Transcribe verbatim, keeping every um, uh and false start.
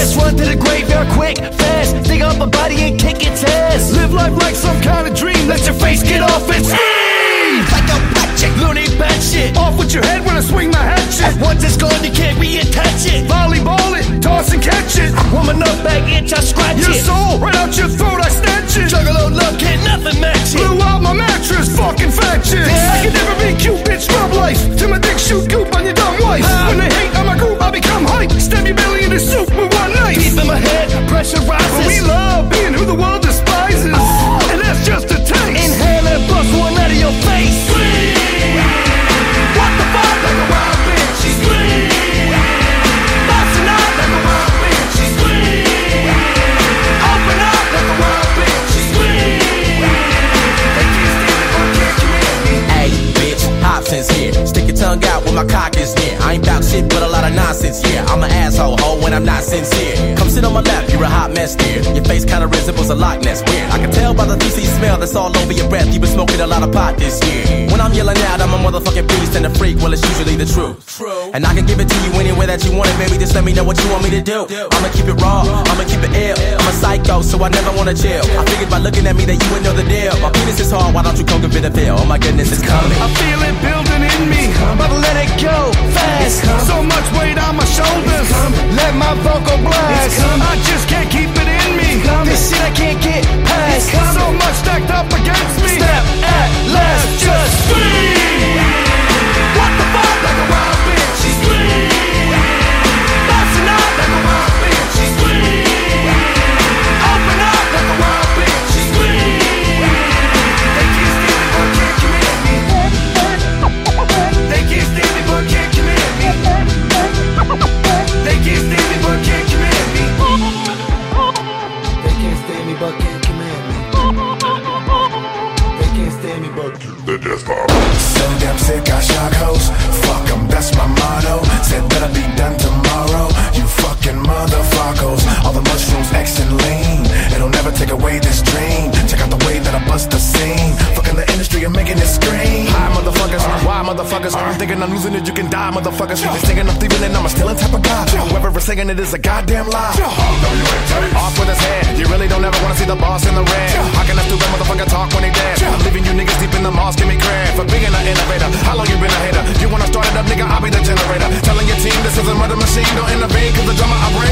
fast. Run to the graveyard quick, fast. Dig up a body and kick its ass. Live life like some kind of dream. Let your face get off and scream like a hatchet. Looney bat shit. Off with your head when I swing my hatchet. Once it's gone, you can't reattach it. Volleyball it, toss and catch it. Woman up back inch, I scratch your it. Your soul right out your throat, I snatch it. Juggalo love, can't nothing match it. Blew out my mattress, fucking fat shit. Yeah. I can never be cute, bitch, scrub life. Till my dick shoot goop on your dumb wife. Uh, when they hate on my group, I become hype. Stab your belly in the soup with one knife. Deep in my head, pressure rises. But we love being who the world despises. Oh. And that's just a taste. Inhale and bust one out of your face. Scream. What the fuck? Like a wild bitch, she scream. Bustin' out like a wild bitch, she scream. Open up like a wild bitch, she scream. They can't stand it, but can't command me. Hey, bitch, Hobson's here. Stick your tongue out when my cock is near. I ain't bout shit, but a lot of nonsense, yeah. I'm an asshole, ho, when I'm not sincere. Come sit on my lap, you're a hot mess, dear. Your face kinda resembles a Loch Ness, weird. I can tell by the juicy smell that's all over your breath. You've been smoking a lot of pot this year. When I'm yelling out, I'm a motherfucking beast and a freak, well, it's usually the truth. True. And I can give it to you any way that you want it, baby. Just let me know what you want me to do. I'ma keep it raw, I'ma keep it ill. I'm a psycho, so I never wanna chill. I figured by looking at me that you would know the deal. My penis is hard, why don't you come give it a feel? Oh my goodness, it's coming. I feel it building in me, I'm about to let it go fast. So much weight on my shoulders, let my vocal blast. I just can't keep it in me, this shit I can't get past. So much stacked up against me, step at last, just scream. What the fuck? Like a wild bitch, she scream. Bustin' out like a wild bitch, she scream. Open up like a wild bitch, she scream. They can't stand me but can't command me. They can't stand me but can't command me. They can't stand me but can't command me. They can't stand me but can't command me. They can't stand me but the death pop. So damn sick, I shock hoes. Fuck 'em, that's my motto. Said that'll be done tomorrow. You fucking motherfuckers. All the mushrooms, X and lean. It'll never take away this dream. Check out the way that I bust the scene. Fucking the industry and making it scream. Hi, motherfuckers. Why, motherfuckers? I'm thinking I'm losing it, you can die, motherfuckers. It's thinking I'm thieving and I'm a stealing type of guy. Whoever is saying it is a goddamn lie. Off with his head. You really don't ever wanna see the boss in the red. How can that stupid motherfucker talk when they dead? I'm leaving you niggas deep in the moss, give me credit for being an innovator. How long you been a hater? You wanna start it up, nigga, I'll be the generator. Telling your team this is a murder machine, don't intervene, cause the drama I bring